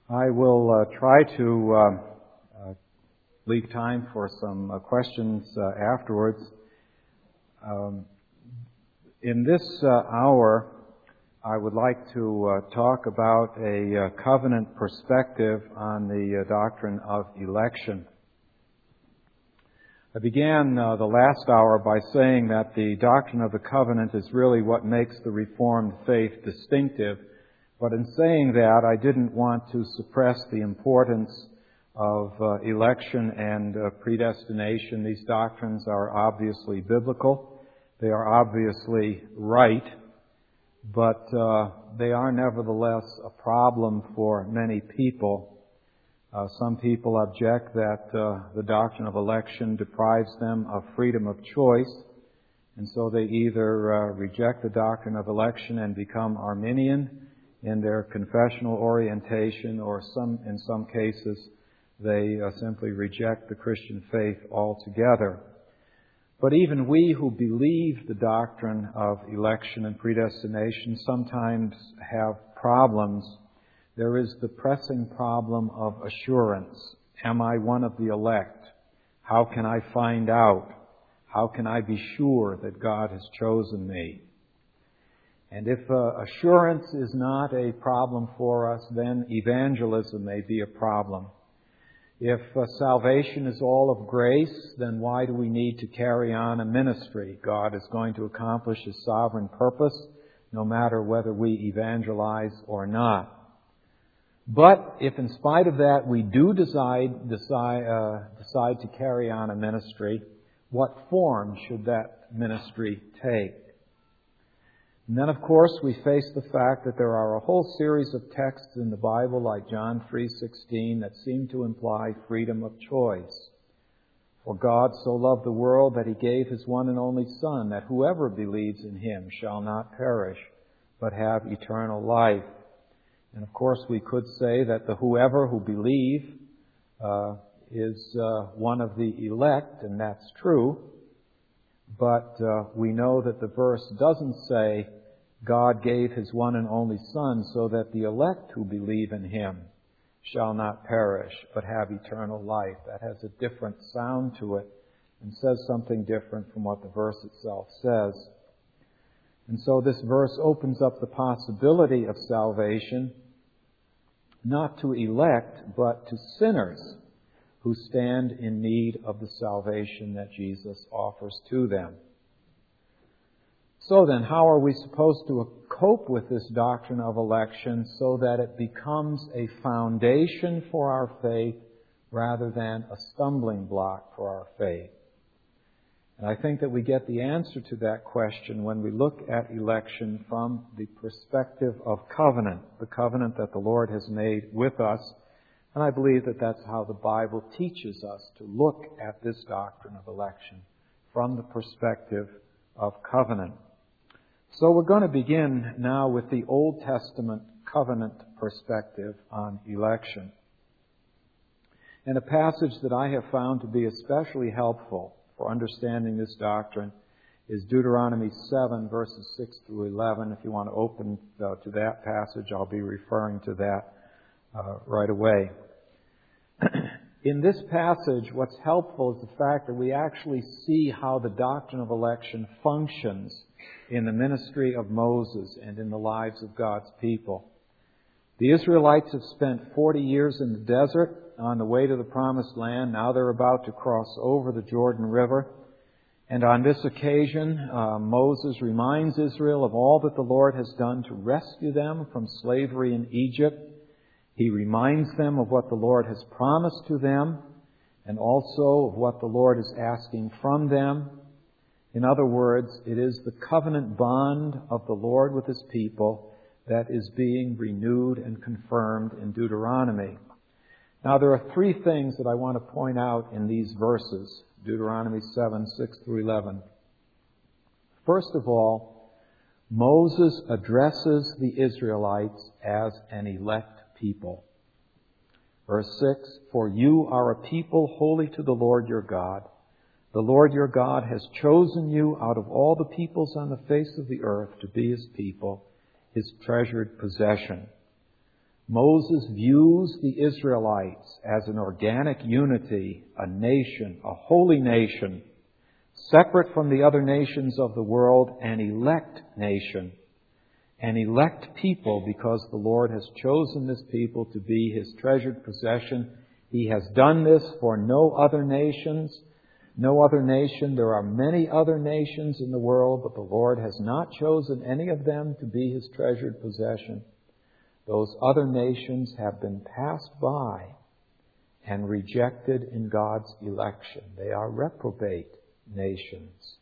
I will try to leave time for some questions afterwards. In this hour, I would like to talk about a covenant perspective on the doctrine of election. I began the last hour by saying that the doctrine of the covenant is really what makes the Reformed faith distinctive. But in saying that, I didn't want to suppress the importance of election and predestination. These doctrines are obviously biblical. They are obviously right. But they are nevertheless a problem for many people. Some people object that the doctrine of election deprives them of freedom of choice. And so they either reject the doctrine of election and become Arminian in their confessional orientation, or in some cases, they simply reject the Christian faith altogether. But even we who believe the doctrine of election and predestination sometimes have problems. There is the pressing problem of assurance. Am I one of the elect? How can I find out? How can I be sure that God has chosen me? And if assurance is not a problem for us, then evangelism may be a problem. If salvation is all of grace, then why do we need to carry on a ministry? God is going to accomplish His sovereign purpose, no matter whether we evangelize or not. But if in spite of that we do decide to carry on a ministry, what form should that ministry take? And then, of course, we face the fact that there are a whole series of texts in the Bible, like John 3:16, that seem to imply freedom of choice. For God so loved the world that He gave His one and only Son, that whoever believes in Him shall not perish, but have eternal life. And of course, we could say that the whoever who believe is one of the elect, and that's true. But we know that the verse doesn't say God gave His one and only Son so that the elect who believe in Him shall not perish but have eternal life. That has a different sound to it and says something different from what the verse itself says. And so this verse opens up the possibility of salvation not to elect but to sinners who stand in need of the salvation that Jesus offers to them. So then, how are we supposed to cope with this doctrine of election so that it becomes a foundation for our faith rather than a stumbling block for our faith? And I think that we get the answer to that question when we look at election from the perspective of covenant, the covenant that the Lord has made with us. And I believe that that's how the Bible teaches us to look at this doctrine of election, from the perspective of covenant. So we're going to begin now with the Old Testament covenant perspective on election. And a passage that I have found to be especially helpful for understanding this doctrine is Deuteronomy 7, verses 6 through 11. If you want to open to that passage, I'll be referring to that right away. In this passage, what's helpful is the fact that we actually see how the doctrine of election functions in the ministry of Moses and in the lives of God's people. The Israelites have spent 40 years in the desert on the way to the Promised Land. Now they're about to cross over the Jordan River. And on this occasion, Moses reminds Israel of all that the Lord has done to rescue them from slavery in Egypt. He reminds them of what the Lord has promised to them and also of what the Lord is asking from them. In other words, it is the covenant bond of the Lord with His people that is being renewed and confirmed in Deuteronomy. Now, there are three things that I want to point out in these verses, Deuteronomy 7, 6 through 11. First of all, Moses addresses the Israelites as an elect people. Verse 6, "For you are a people holy to the Lord your God. The Lord your God has chosen you out of all the peoples on the face of the earth to be His people, His treasured possession. Moses views the Israelites as an organic unity, a nation, a holy nation, separate from the other nations of the world, an elect nation, an elect people, because the Lord has chosen this people to be His treasured possession. He has done this for no other nations. No other nation. There are many other nations in the world, but the Lord has not chosen any of them to be His treasured possession. Those other nations have been passed by and rejected in God's election. They are reprobate nations.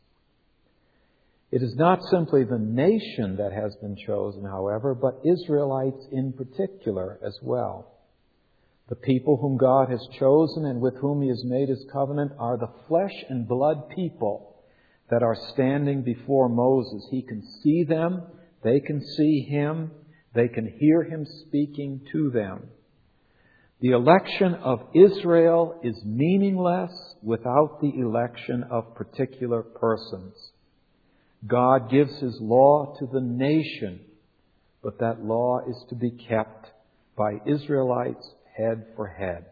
It is not simply the nation that has been chosen, however, but Israelites in particular as well. The people whom God has chosen and with whom He has made His covenant are the flesh and blood people that are standing before Moses. He can see them, they can see Him, they can hear Him speaking to them. The election of Israel is meaningless without the election of particular persons. God gives His law to the nation, but that law is to be kept by Israelites head for head.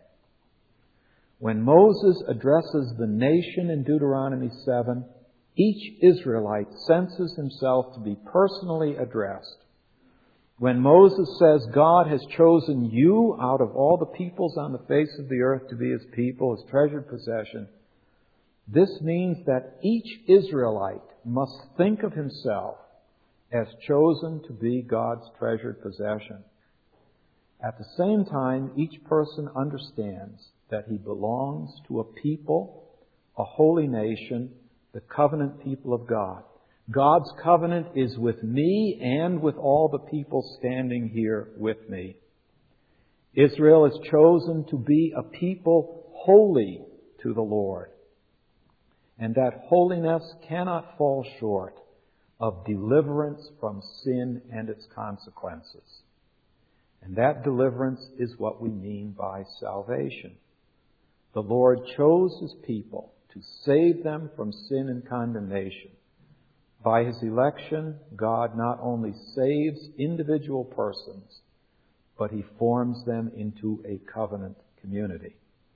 When Moses addresses the nation in Deuteronomy 7, each Israelite senses himself to be personally addressed. When Moses says, God has chosen you out of all the peoples on the face of the earth to be His people, His treasured possession, this means that each Israelite must think of himself as chosen to be God's treasured possession. At the same time, each person understands that he belongs to a people, a holy nation, the covenant people of God. God's covenant is with me and with all the people standing here with me. Israel is chosen to be a people holy to the Lord. And that holiness cannot fall short of deliverance from sin and its consequences. And that deliverance is what we mean by salvation. The Lord chose His people to save them from sin and condemnation. By His election, God not only saves individual persons, but He forms them into a covenant community.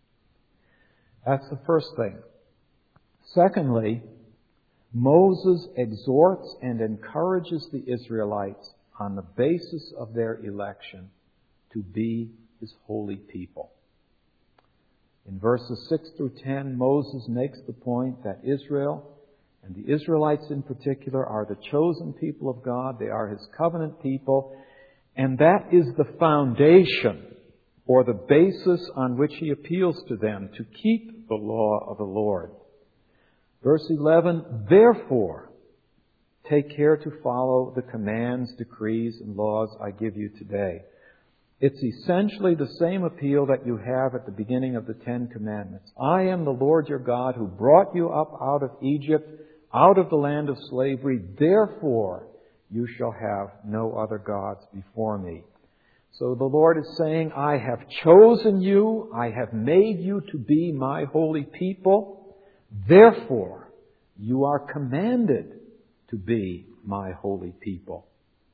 That's the first thing. Secondly, Moses exhorts and encourages the Israelites on the basis of their election to be His holy people. In verses 6 through 10, Moses makes the point that Israel, and the Israelites in particular, are the chosen people of God. They are His covenant people. And that is the foundation or the basis on which He appeals to them to keep the law of the Lord. Verse 11, therefore, take care to follow the commands, decrees, and laws I give you today. It's essentially the same appeal that you have at the beginning of the Ten Commandments. I am the Lord your God who brought you up out of Egypt, out of the land of slavery. Therefore, you shall have no other gods before me. So the Lord is saying, I have chosen you. I have made you to be my holy people. Therefore, you are commanded to be my holy people.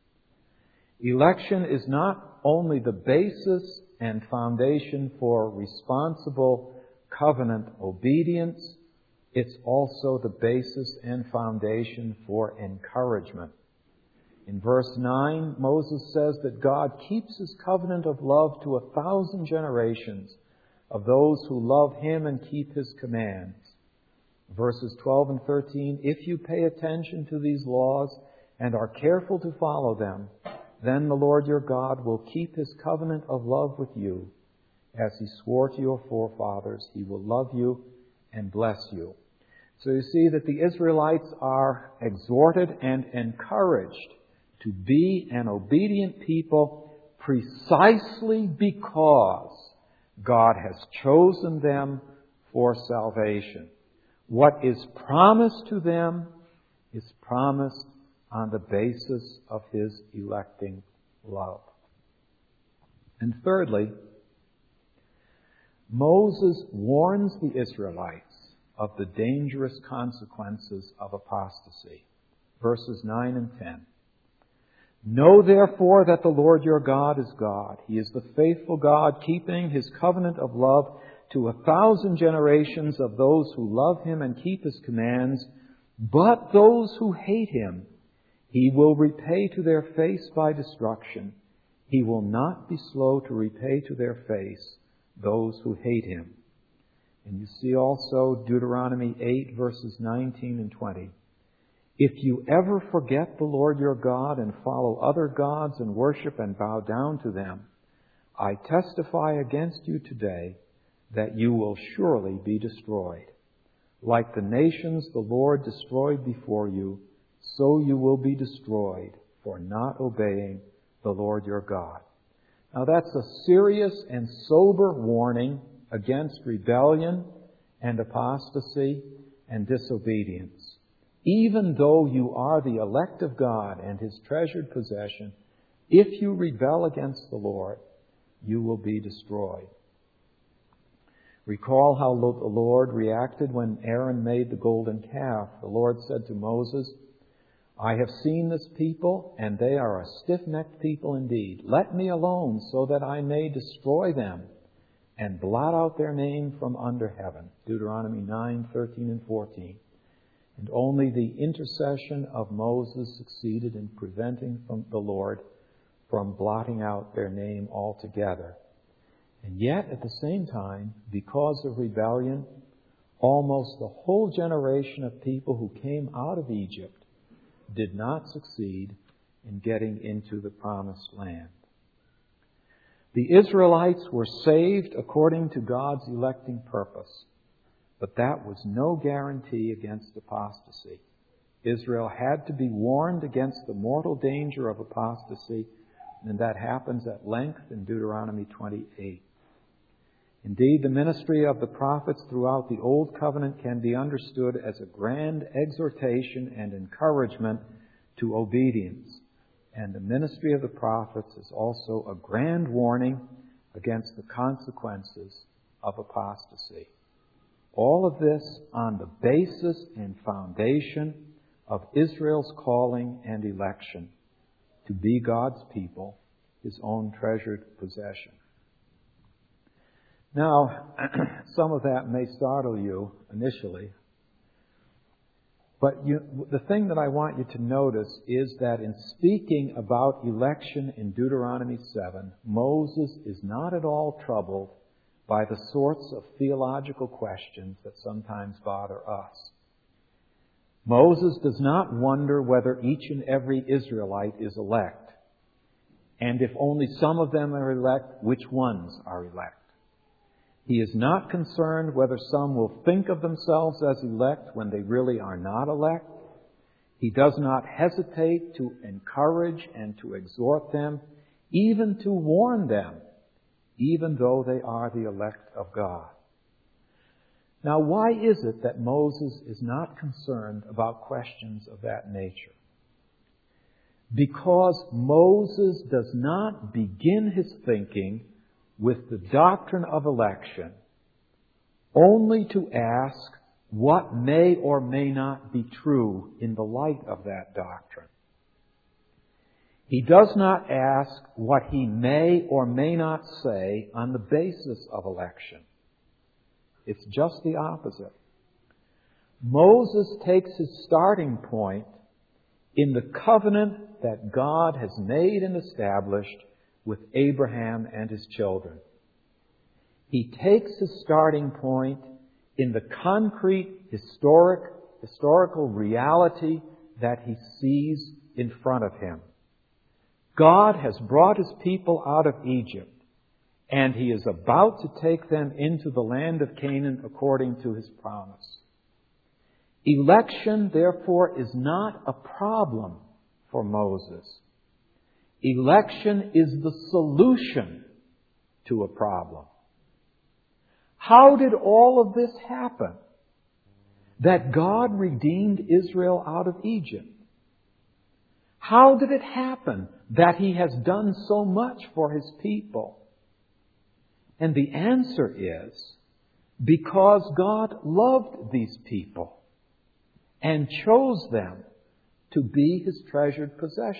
Election is not only the basis and foundation for responsible covenant obedience, it's also the basis and foundation for encouragement. In verse 9, Moses says that God keeps His covenant of love to 1,000 generations of those who love Him and keep His commands. Verses 12 and 13, if you pay attention to these laws and are careful to follow them, then the Lord your God will keep His covenant of love with you. As He swore to your forefathers, He will love you and bless you. So you see that the Israelites are exhorted and encouraged to be an obedient people precisely because God has chosen them for salvation. What is promised to them is promised on the basis of His electing love. And thirdly, Moses warns the Israelites of the dangerous consequences of apostasy. Verses 9 and 10. Know therefore that the Lord your God is God. He is the faithful God, keeping His covenant of love to 1,000 generations of those who love Him and keep His commands. But those who hate Him, He will repay to their face by destruction. He will not be slow to repay to their face those who hate Him. And you see also Deuteronomy 8 verses 19 and 20. If you ever forget the Lord your God and follow other gods and worship and bow down to them, I testify against you today that you will surely be destroyed. Like the nations the Lord destroyed before you, so you will be destroyed for not obeying the Lord your God. Now that's a serious and sober warning against rebellion and apostasy and disobedience. Even though you are the elect of God and His treasured possession, if you rebel against the Lord, you will be destroyed. Recall how the Lord reacted when Aaron made the golden calf. The Lord said to Moses, I have seen this people, and they are a stiff-necked people indeed. Let me alone so that I may destroy them and blot out their name from under heaven. Deuteronomy 9, 13 and 14. And only the intercession of Moses succeeded in preventing the Lord from blotting out their name altogether. And yet, at the same time, because of rebellion, almost the whole generation of people who came out of Egypt did not succeed in getting into the promised land. The Israelites were saved according to God's electing purpose, but that was no guarantee against apostasy. Israel had to be warned against the mortal danger of apostasy, and that happens at length in Deuteronomy 28. Indeed, the ministry of the prophets throughout the Old Covenant can be understood as a grand exhortation and encouragement to obedience. And the ministry of the prophets is also a grand warning against the consequences of apostasy. All of this on the basis and foundation of Israel's calling and election to be God's people, His own treasured possession. Now, some of that may startle you initially, but the thing that I want you to notice is that in speaking about election in Deuteronomy 7, Moses is not at all troubled by the sorts of theological questions that sometimes bother us. Moses does not wonder whether each and every Israelite is elect, and if only some of them are elect, which ones are elect. He is not concerned whether some will think of themselves as elect when they really are not elect. He does not hesitate to encourage and to exhort them, even to warn them, even though they are the elect of God. Now, why is it that Moses is not concerned about questions of that nature? Because Moses does not begin his thinking with the doctrine of election only to ask what may or may not be true in the light of that doctrine. He does not ask what he may or may not say on the basis of election. It's just the opposite. Moses takes his starting point in the covenant that God has made and established with Abraham and his children. He takes his starting point in the concrete historical reality that he sees in front of him. God has brought His people out of Egypt, and He is about to take them into the land of Canaan according to His promise. Election, therefore, is not a problem for Moses. Election is the solution to a problem. How did all of this happen? That God redeemed Israel out of Egypt. How did it happen that He has done so much for His people? And the answer is because God loved these people and chose them to be His treasured possession.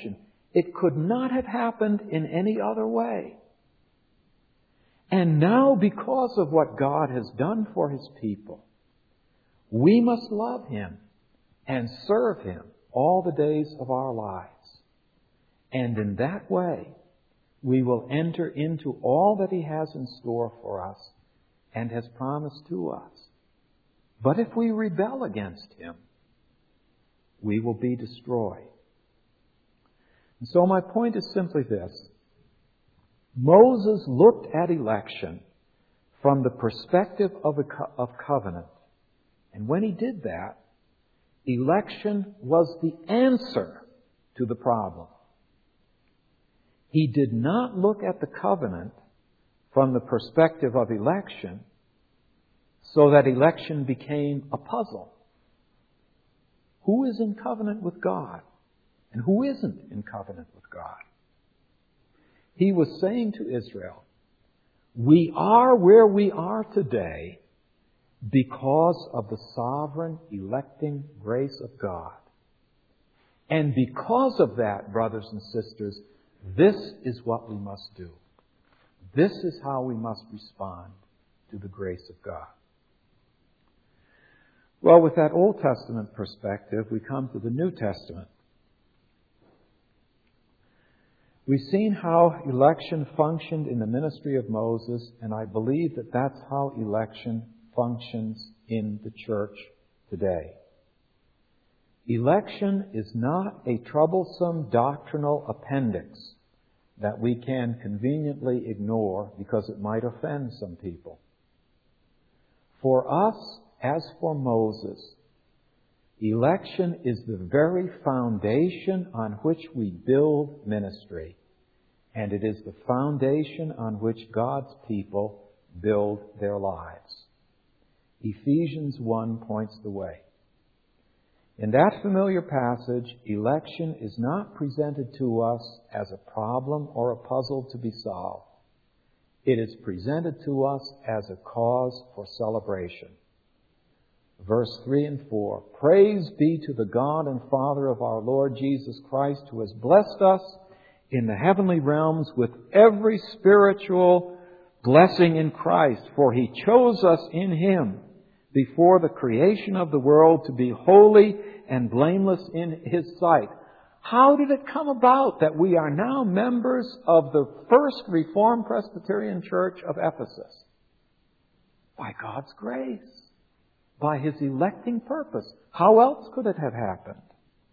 It could not have happened in any other way. And now, because of what God has done for His people, we must love Him and serve Him all the days of our lives. And in that way, we will enter into all that He has in store for us and has promised to us. But if we rebel against Him, we will be destroyed. And so my point is simply this. Moses looked at election from the perspective of covenant. And when he did that, election was the answer to the problem. He did not look at the covenant from the perspective of election so that election became a puzzle. Who is in covenant with God and who isn't in covenant with God? He was saying to Israel, we are where we are today because of the sovereign electing grace of God. And because of that, brothers and sisters, this is what we must do. This is how we must respond to the grace of God. Well, with that Old Testament perspective, we come to the New Testament. We've seen how election functioned in the ministry of Moses, and I believe that that's how election functions in the church today. Election is not a troublesome doctrinal appendix that we can conveniently ignore because it might offend some people. For us, as for Moses, election is the very foundation on which we build ministry, and it is the foundation on which God's people build their lives. Ephesians 1 points the way. In that familiar passage, election is not presented to us as a problem or a puzzle to be solved. It is presented to us as a cause for celebration. Verse 3 and 4, Praise be to the God and Father of our Lord Jesus Christ, who has blessed us in the heavenly realms with every spiritual blessing in Christ, for He chose us in Him before the creation of the world to be holy and blameless in His sight. How did it come about that we are now members of the First Reformed Presbyterian Church of Ephesus? By God's grace. By His electing purpose. How else could it have happened?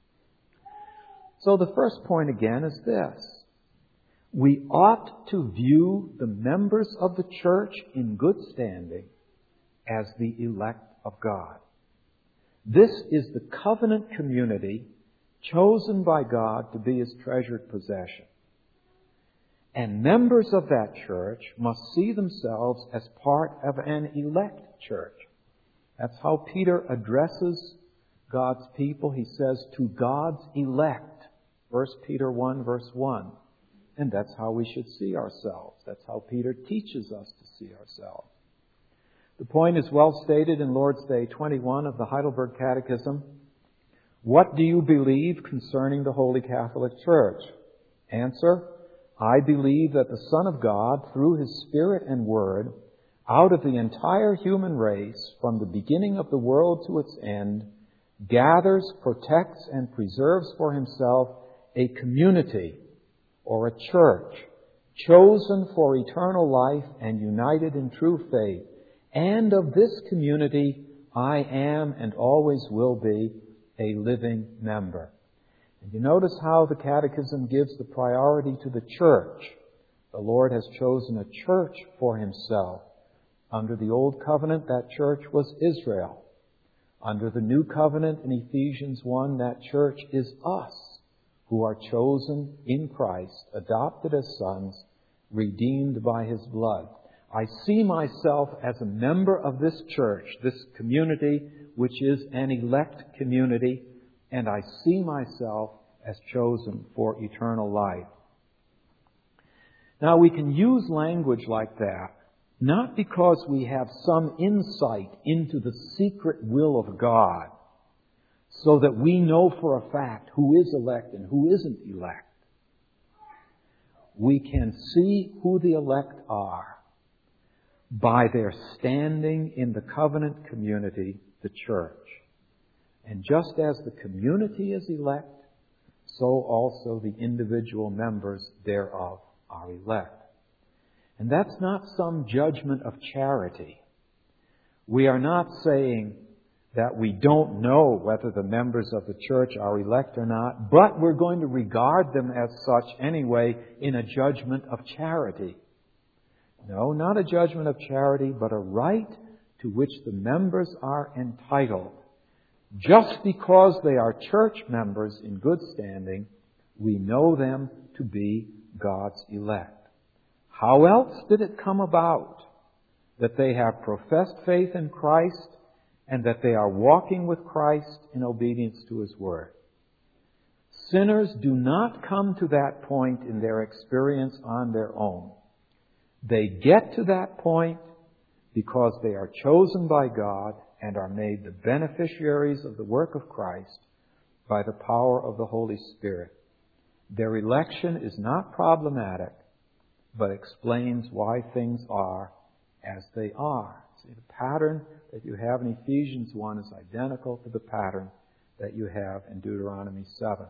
So the first point again is this. We ought to view the members of the church in good standing as the elect of God. This is the covenant community chosen by God to be His treasured possession. And members of that church must see themselves as part of an elect church. That's how Peter addresses God's people. He says, to God's elect. 1 Peter 1 verse 1. And that's how we should see ourselves. That's how Peter teaches us to see ourselves. The point is well stated in Lord's Day 21 of the Heidelberg Catechism. What do you believe concerning the Holy Catholic Church? Answer, I believe that the Son of God, through His Spirit and Word, out of the entire human race, from the beginning of the world to its end, gathers, protects, and preserves for Himself a community or a church, chosen for eternal life and united in true faith. And of this community, I am and always will be a living member. And you notice how the Catechism gives the priority to the church. The Lord has chosen a church for Himself. Under the Old Covenant, that church was Israel. Under the New Covenant in Ephesians 1, that church is us, who are chosen in Christ, adopted as sons, redeemed by His blood. I see myself as a member of this church, this community, which is an elect community, and I see myself as chosen for eternal life. Now, we can use language like that, not because we have some insight into the secret will of God, so that we know for a fact who is elect and who isn't elect. we can see who the elect are by their standing in the covenant community, the church. And just as the community is elect, so also the individual members thereof are elect. And that's not some judgment of charity. We are not saying that we don't know whether the members of the church are elect or not, but we're going to regard them as such anyway in a judgment of charity. No, not a judgment of charity, but a right to which the members are entitled. Just because they are church members in good standing, we know them to be God's elect. How else did it come about that they have professed faith in Christ and that they are walking with Christ in obedience to His Word? Sinners do not come to that point in their experience on their own. They get to that point because they are chosen by God and are made the beneficiaries of the work of Christ by the power of the Holy Spirit. Their election is not problematic, but explains why things are as they are. See, the pattern that you have in Ephesians 1 is identical to the pattern that you have in Deuteronomy 7.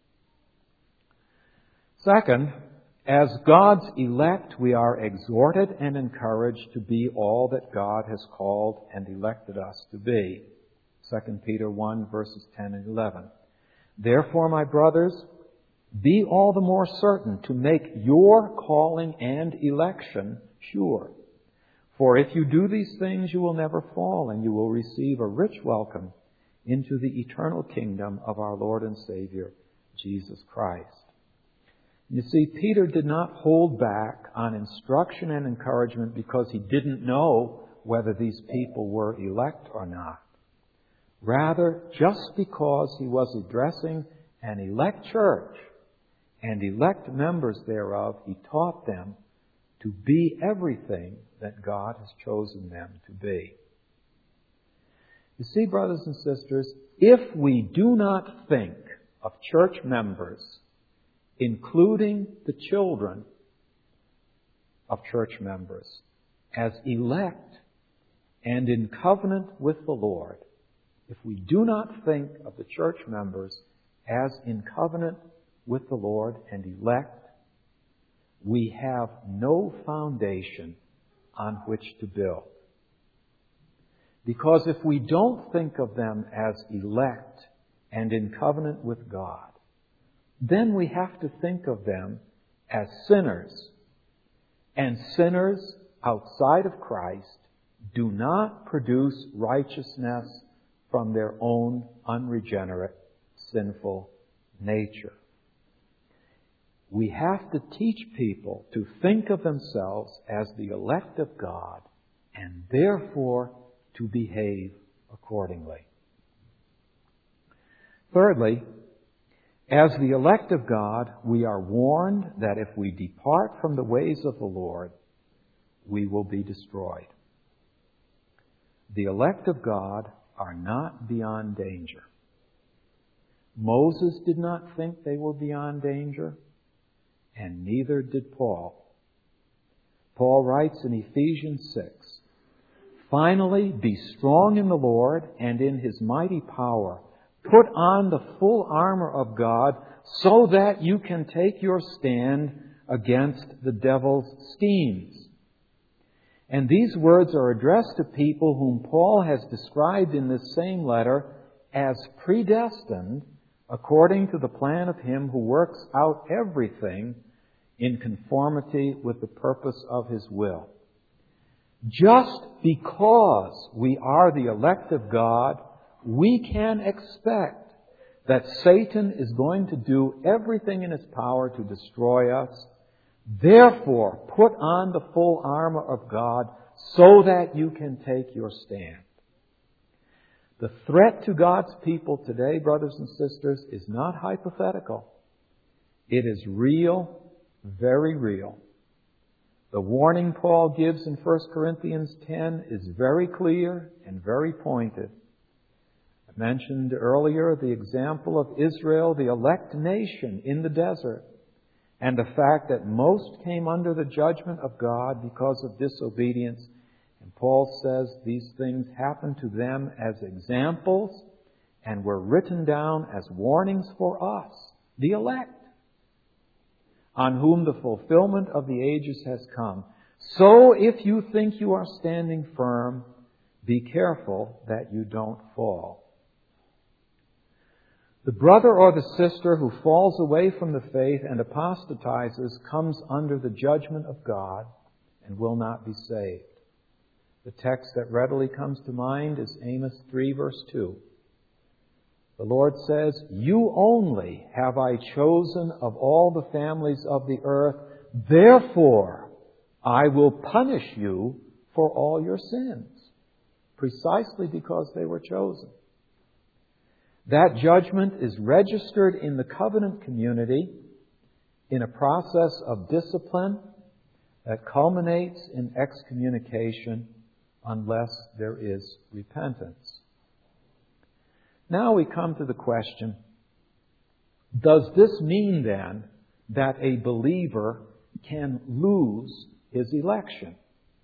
Second, as God's elect, we are exhorted and encouraged to be all that God has called and elected us to be. 2 Peter 1, verses 10 and 11. Therefore, my brothers, be all the more certain to make your calling and election sure. For if you do these things, you will never fall, and you will receive a rich welcome into the eternal kingdom of our Lord and Savior, Jesus Christ. You see, Peter did not hold back on instruction and encouragement because he didn't know whether these people were elect or not. Rather, just because he was addressing an elect church and elect members thereof, he taught them to be everything that God has chosen them to be. You see, brothers and sisters, if we do not think of church members, including the children of church members, as elect and in covenant with the Lord, if we do not think of the church members as in covenant with the Lord and elect, we have no foundation on which to build. Because if we don't think of them as elect and in covenant with God, then we have to think of them as sinners. And sinners outside of Christ do not produce righteousness from their own unregenerate, sinful nature. We have to teach people to think of themselves as the elect of God and therefore to behave accordingly. Thirdly, as the elect of God, we are warned that if we depart from the ways of the Lord, we will be destroyed. The elect of God are not beyond danger. Moses did not think they were beyond danger, and neither did Paul. Paul writes in Ephesians 6, "Finally, be strong in the Lord and in His mighty power. Put on the full armor of God so that you can take your stand against the devil's schemes." And these words are addressed to people whom Paul has described in this same letter as predestined according to the plan of Him who works out everything in conformity with the purpose of His will. Just because we are the elect of God, we can expect that Satan is going to do everything in his power to destroy us. Therefore, put on the full armor of God so that you can take your stand. The threat to God's people today, brothers and sisters, is not hypothetical. It is real, very real. The warning Paul gives in 1 Corinthians 10 is very clear and very pointed. I mentioned earlier the example of Israel, the elect nation in the desert. and the fact that most came under the judgment of God because of disobedience. And Paul says these things happened to them as examples and were written down as warnings for us, the elect, on whom the fulfillment of the ages has come. So if you think you are standing firm, be careful that you don't fall. The brother or the sister who falls away from the faith and apostatizes comes under the judgment of God and will not be saved. The text that readily comes to mind is Amos 3, verse 2. The Lord says, "You only have I chosen of all the families of the earth, therefore I will punish you for all your sins," precisely because they were chosen. That judgment is registered in the covenant community in a process of discipline that culminates in excommunication unless there is repentance. Now we come to the question, does this mean then that a believer can lose his election?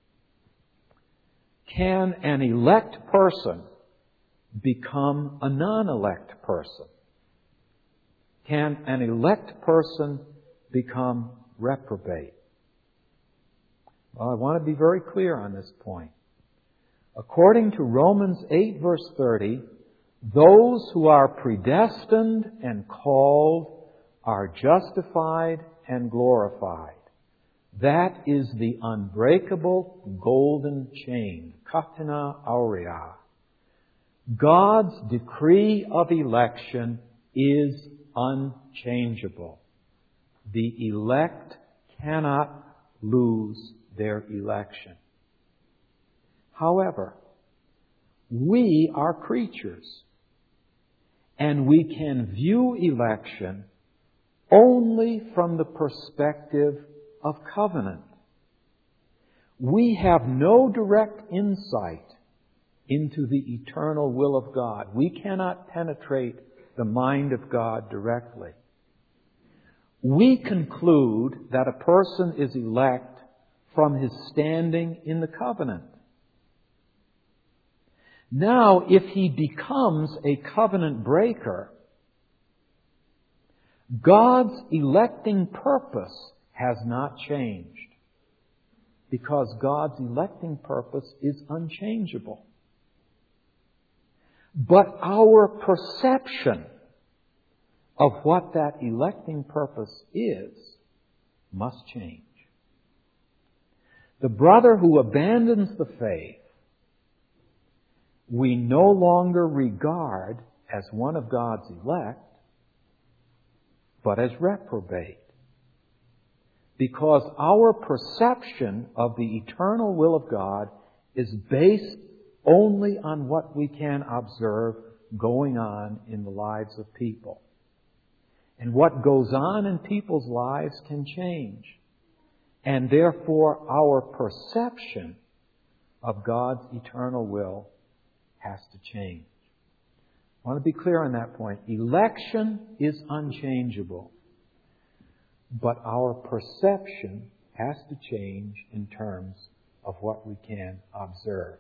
Can an elect person become a non-elect person? Can an elect person become reprobate? Well, I want to be very clear on this point. According to Romans 8, verse 30, those who are predestined and called are justified and glorified. That is the unbreakable golden chain, katina aurea. God's decree of election is unchangeable. The elect cannot lose their election. However, we are creatures, and we can view election only from the perspective of covenant. We have no direct insight into the eternal will of God. We cannot penetrate the mind of God directly. We conclude that a person is elect from his standing in the covenant. Now, if he becomes a covenant breaker, God's electing purpose has not changed, because God's electing purpose is unchangeable. But our perception of what that electing purpose is must change. The brother who abandons the faith, we no longer regard as one of God's elect, but as reprobate. Because our perception of the eternal will of God is based only on what we can observe going on in the lives of people. And what goes on in people's lives can change. And therefore, our perception of God's eternal will has to change. I want to be clear on that point. Election is unchangeable, but our perception has to change in terms of what we can observe.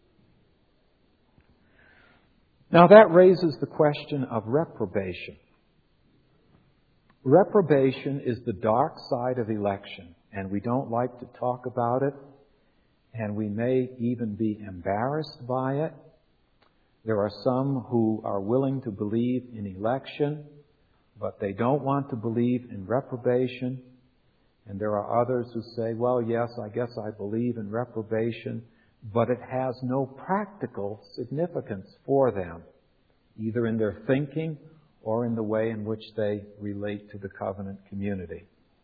Now that raises the question of reprobation. Reprobation is the dark side of election, and we don't like to talk about it, and we may even be embarrassed by it. There are some who are willing to believe in election, but they don't want to believe in reprobation. And there are others who say, well, yes, I guess I believe in reprobation, but it has no practical significance for them, either in their thinking or in the way in which they relate to the covenant community.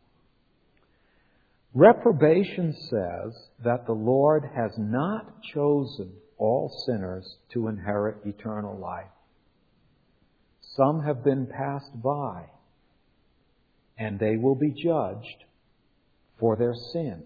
Reprobation says that the Lord has not chosen all sinners to inherit eternal life. Some have been passed by, and they will be judged for their sin.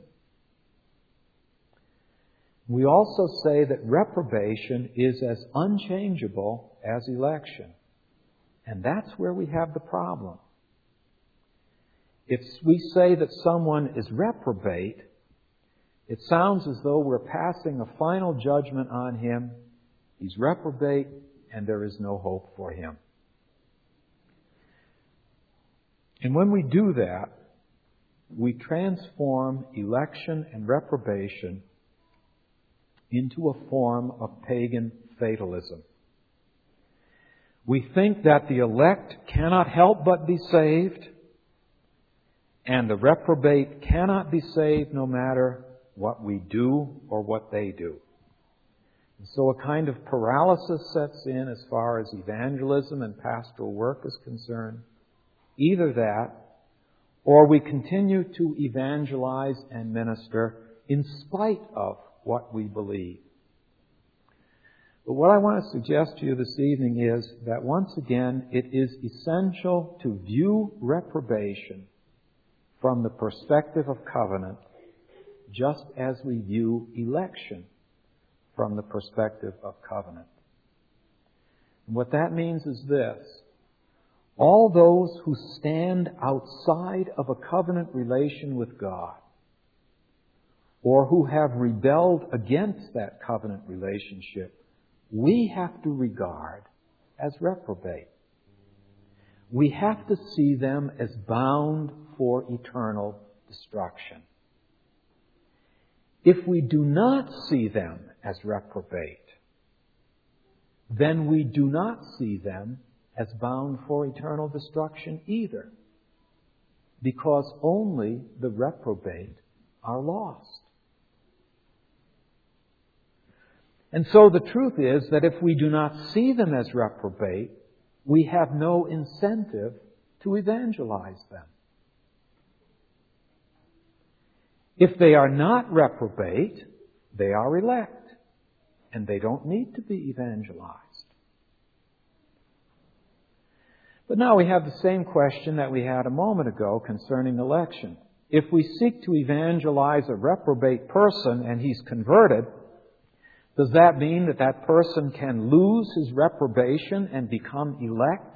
We also say that reprobation is as unchangeable as election. And that's where we have the problem. If we say that someone is reprobate, it sounds as though we're passing a final judgment on him. He's reprobate, and there is no hope for him. And when we do that, we transform election and reprobation into a form of pagan fatalism. We think that the elect cannot help but be saved, and the reprobate cannot be saved no matter what we do or what they do. And so a kind of paralysis sets in as far as evangelism and pastoral work is concerned. Either that, or we continue to evangelize and minister in spite of what we believe. But what I want to suggest to you this evening is that once again, it is essential to view reprobation from the perspective of covenant, just as we view election from the perspective of covenant. And what that means is this: all those who stand outside of a covenant relation with God, or who have rebelled against that covenant relationship, we have to regard as reprobate. We have to see them as bound for eternal destruction. If we do not see them as reprobate, then we do not see them as bound for eternal destruction either, because only the reprobate are lost. And so the truth is that if we do not see them as reprobate, we have no incentive to evangelize them. If they are not reprobate, they are elect, and they don't need to be evangelized. But now we have the same question that we had a moment ago concerning election. If we seek to evangelize a reprobate person and he's converted, does that mean that that person can lose his reprobation and become elect?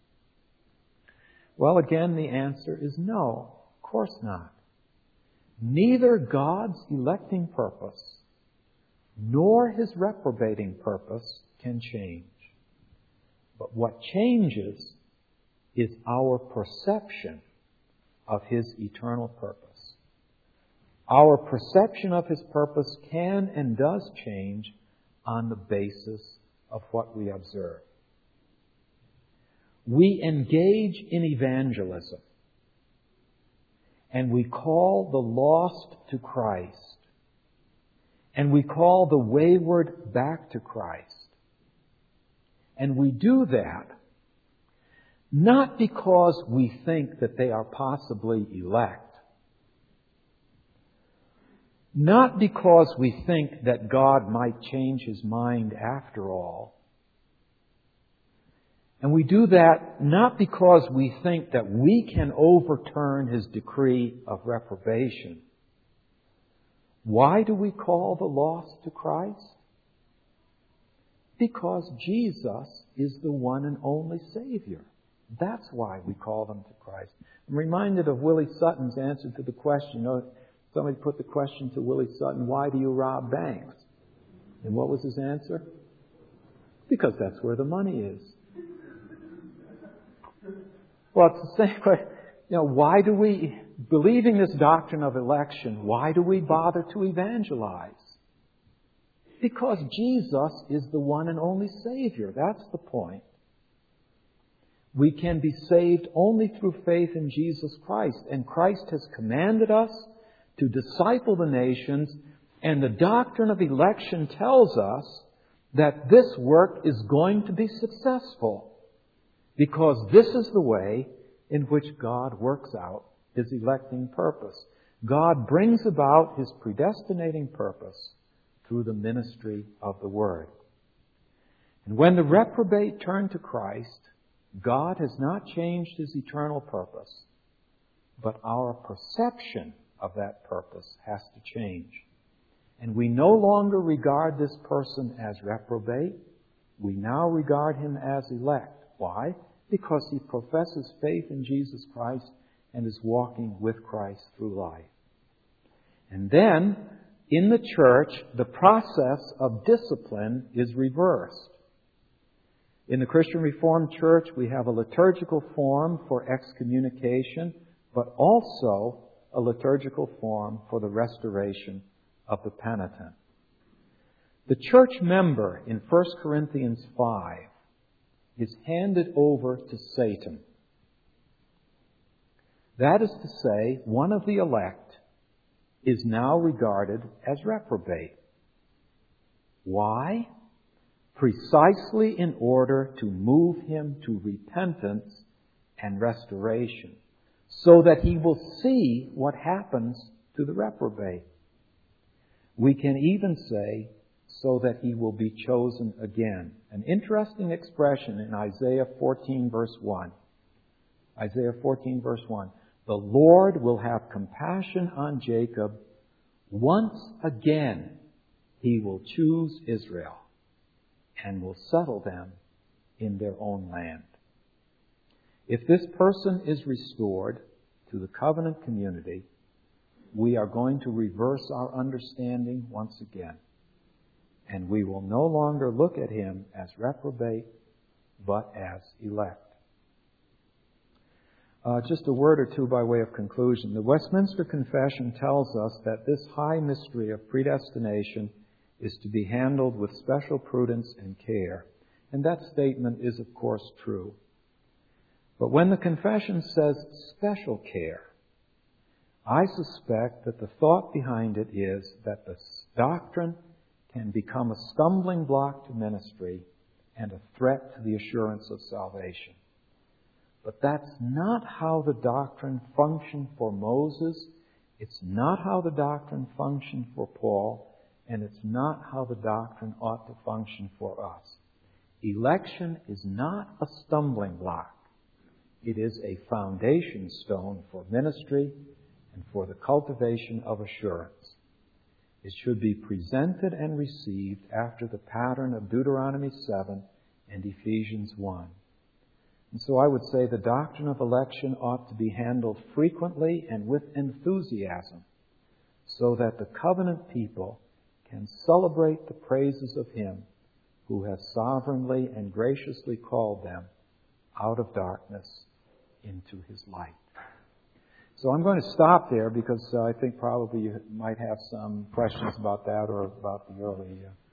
Well, again, the answer is no. Of course not. Neither God's electing purpose nor His reprobating purpose can change. But what changes is our perception of His eternal purpose. Our perception of His purpose can and does change on the basis of what we observe. We engage in evangelism, and we call the lost to Christ, and we call the wayward back to Christ. And we do that not because we think that they are possibly elect, not because we think that God might change His mind after all. And we do that not because we think that we can overturn His decree of reprobation. Why do we call the lost to Christ? Because Jesus is the one and only Savior. That's why we call them to Christ. I'm reminded of Willie Sutton's answer to the question. You know, somebody put the question to Willie Sutton, why do you rob banks? And what was his answer? Because that's where the money is. Well, it's the same question. You know, why do we, believing this doctrine of election, why do we bother to evangelize? Because Jesus is the one and only Savior. That's the point. We can be saved only through faith in Jesus Christ. And Christ has commanded us to disciple the nations. And the doctrine of election tells us that this work is going to be successful. Because this is the way in which God works out His electing purpose. God brings about His predestinating purpose through the ministry of the Word. And when the reprobate turn to Christ, God has not changed His eternal purpose, but our perception of that purpose has to change. And we no longer regard this person as reprobate. We now regard him as elect. Why? Because he professes faith in Jesus Christ and is walking with Christ through life. And then, in the church, the process of discipline is reversed. In the Christian Reformed Church, we have a liturgical form for excommunication, but also a liturgical form for the restoration of the penitent. The church member in 1 Corinthians 5 is handed over to Satan. That is to say, one of the elect is now regarded as reprobate. Why? Precisely in order to move him to repentance and restoration, so that he will see what happens to the reprobate. We can even say, so that he will be chosen again. An interesting expression in Isaiah 14 verse 1. Isaiah 14 verse 1. The Lord will have compassion on Jacob. Once again, He will choose Israel and will settle them in their own land. If this person is restored to the covenant community, we are going to reverse our understanding once again. And we will no longer look at him as reprobate, but as elect. Just a word or two by way of conclusion. The Westminster Confession tells us that this high mystery of predestination is to be handled with special prudence and care. And that statement is, of course, true. But when the Confession says special care, I suspect that the thought behind it is that the doctrine can become a stumbling block to ministry and a threat to the assurance of salvation. But that's not how the doctrine functioned for Moses. It's not how the doctrine functioned for Paul. And it's not how the doctrine ought to function for us. Election is not a stumbling block. It is a foundation stone for ministry and for the cultivation of assurance. It should be presented and received after the pattern of Deuteronomy 7 and Ephesians 1. And so I would say the doctrine of election ought to be handled frequently and with enthusiasm, so that the covenant people can celebrate the praises of Him who has sovereignly and graciously called them out of darkness into His light. So I'm going to stop there because I think probably you might have some questions about that or about the early